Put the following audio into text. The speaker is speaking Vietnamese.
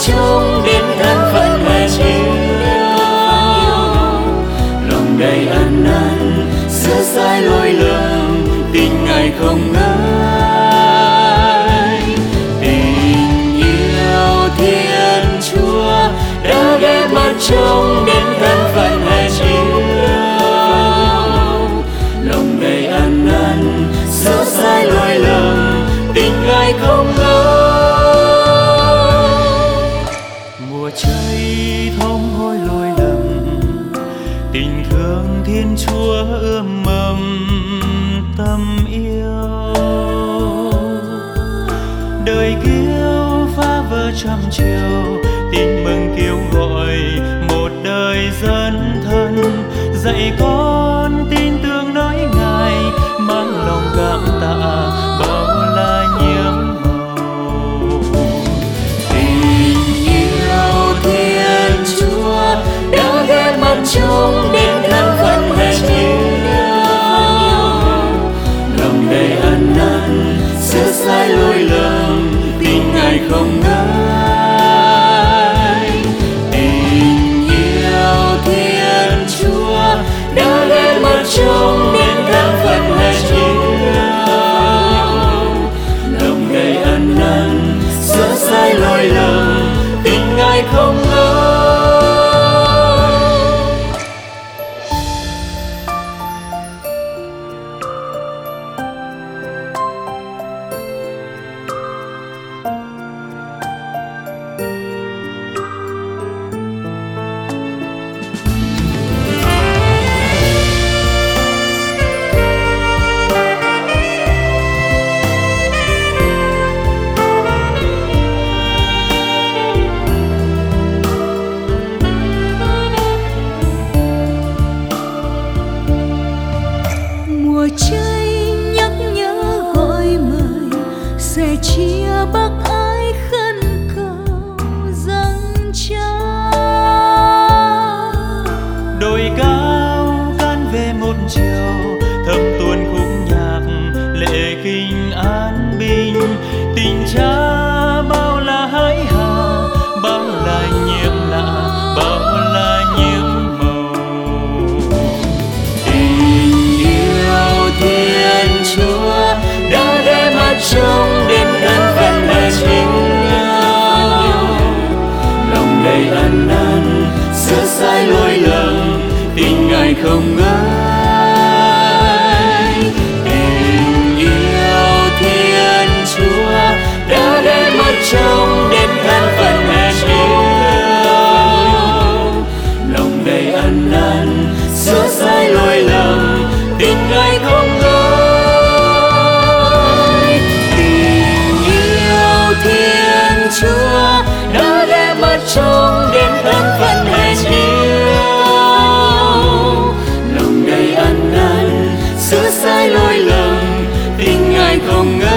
trông đến thân phận Ngài chiếu, lòng đầy ăn năn sửa sai lỗi lầm, tình Ngài không ngơi. Tình yêu Thiên Chúa đã ghé mắt trông đến thân phận Ngài chiếu, lòng đầy ăn năn sửa sai lỗi lầm, tình Ngài không ngơi. Mùa cháy thống hối lỗi lầm, tình thương Thiên Chúa ươm mầm tâm yêu. Đời kiêu phá vỡ trăm chiều, tin mừng kêu gọi một đời dân thân, dạy con tin tưởng nói Ngài, mang lòng cảm tạ bao la nhiễm màu. Tình yêu Thiên Chúa đã ghé mắt trông đến thân phận Ngài chiếu, lòng đầy ăn năn sửa sai lỗi lầm, tình Ngài không ngơi. Tình yêu Thiên Chúa đã ghé mắt trông đến thân phận Ngài chiếu, lòng đầy ăn năn sửa sai lỗi lầm, tình Ngài không ngơi. Mùa cháy nhắc nhớ gọi mời, sẻ chia bác ái khấn cầu dâng cha. Đồi cao gan về một chiều, thầm tuôn khúc nhạc lệ kinh an bình, tình cha bao là hãi hà, bao là nhiệm lạ, bao là nhiễm màu. Tình yêu Thiên Chúa đã ghé mắt trông đến thân phận Ngài chiếu, lòng đầy ăn năn sửa sai lỗi lầm, tình Ngài không ngơi. Tình yêu Thiên Chúa đã ghé mắt trông đến thân phận Ngài chiếu, lòng đầy ăn năn sửa sai lỗi lầm, tình Ngài không ngơi. Tình yêu Thiên Chúa đã ghé mắt trông đến thân phận Ngài chiếu, lòng đầy ăn năn sửa sai lỗi lầm, tình Ngài không ngơi.